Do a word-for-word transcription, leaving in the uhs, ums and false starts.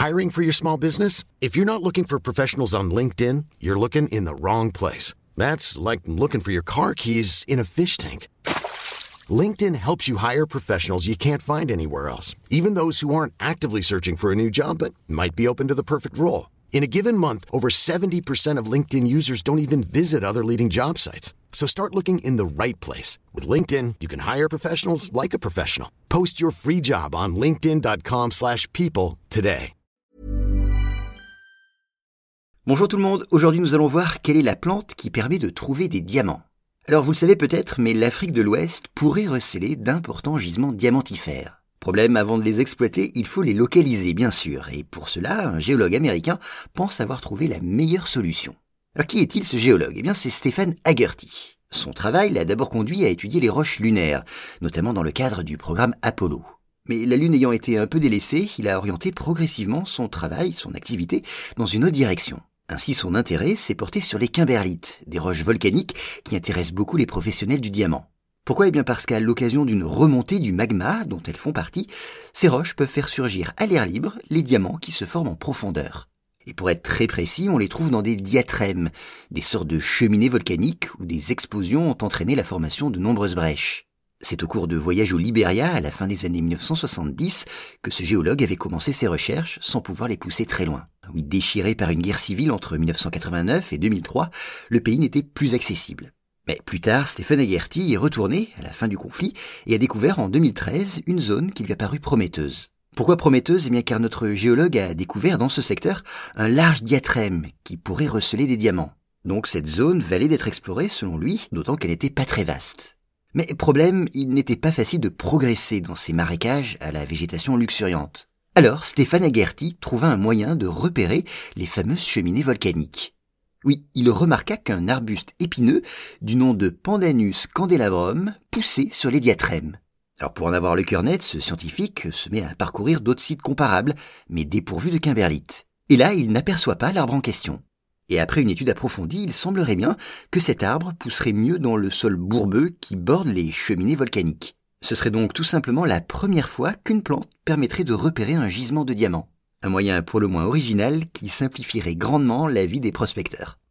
Hiring for your small business? If you're not looking for professionals on LinkedIn, you're looking in the wrong place. That's like looking for your car keys in a fish tank. LinkedIn helps you hire professionals you can't find anywhere else, even those who aren't actively searching for a new job but might be open to the perfect role. In a given month, over seventy percent of LinkedIn users don't even visit other leading job sites. So start looking in the right place. With LinkedIn, you can hire professionals like a professional. Post your free job on linkedin dot com slash people today. Bonjour tout le monde, aujourd'hui nous allons voir quelle est la plante qui permet de trouver des diamants. Alors vous le savez peut-être, mais l'Afrique de l'Ouest pourrait receler d'importants gisements diamantifères. Problème, avant de les exploiter, il faut les localiser bien sûr, et pour cela, un géologue américain pense avoir trouvé la meilleure solution. Alors qui est-il ce géologue ? Eh bien c'est Stephen Haggerty. Son travail l'a d'abord conduit à étudier les roches lunaires, notamment dans le cadre du programme Apollo. Mais la Lune ayant été un peu délaissée, il a orienté progressivement son travail, son activité, dans une autre direction. Ainsi, son intérêt s'est porté sur les kimberlites, des roches volcaniques qui intéressent beaucoup les professionnels du diamant. Pourquoi ? Eh bien parce qu'à l'occasion d'une remontée du magma dont elles font partie, ces roches peuvent faire surgir à l'air libre les diamants qui se forment en profondeur. Et pour être très précis, on les trouve dans des diatrèmes, des sortes de cheminées volcaniques où des explosions ont entraîné la formation de nombreuses brèches. C'est au cours de voyages au Libéria à la fin des années mille neuf cent soixante-dix que ce géologue avait commencé ses recherches sans pouvoir les pousser très loin. Oui, déchiré par une guerre civile entre mille neuf cent quatre-vingt-neuf et deux mille trois, le pays n'était plus accessible. Mais plus tard, Stephen Haggerty est retourné à la fin du conflit et a découvert en deux mille treize une zone qui lui a paru prometteuse. Pourquoi prometteuse ? Eh bien car notre géologue a découvert dans ce secteur un large diatrème qui pourrait receler des diamants. Donc cette zone valait d'être explorée selon lui, d'autant qu'elle n'était pas très vaste. Mais problème, il n'était pas facile de progresser dans ces marécages à la végétation luxuriante. Alors, Stephen Haggerty trouva un moyen de repérer les fameuses cheminées volcaniques. Oui, il remarqua qu'un arbuste épineux du nom de Pandanus candelabrum poussait sur les diatrèmes. Alors pour en avoir le cœur net, ce scientifique se met à parcourir d'autres sites comparables, mais dépourvus de kimberlites. Et là, il n'aperçoit pas l'arbre en question. Et après une étude approfondie, il semblerait bien que cet arbre pousserait mieux dans le sol bourbeux qui borde les cheminées volcaniques. Ce serait donc tout simplement la première fois qu'une plante permettrait de repérer un gisement de diamants. Un moyen pour le moins original qui simplifierait grandement la vie des prospecteurs.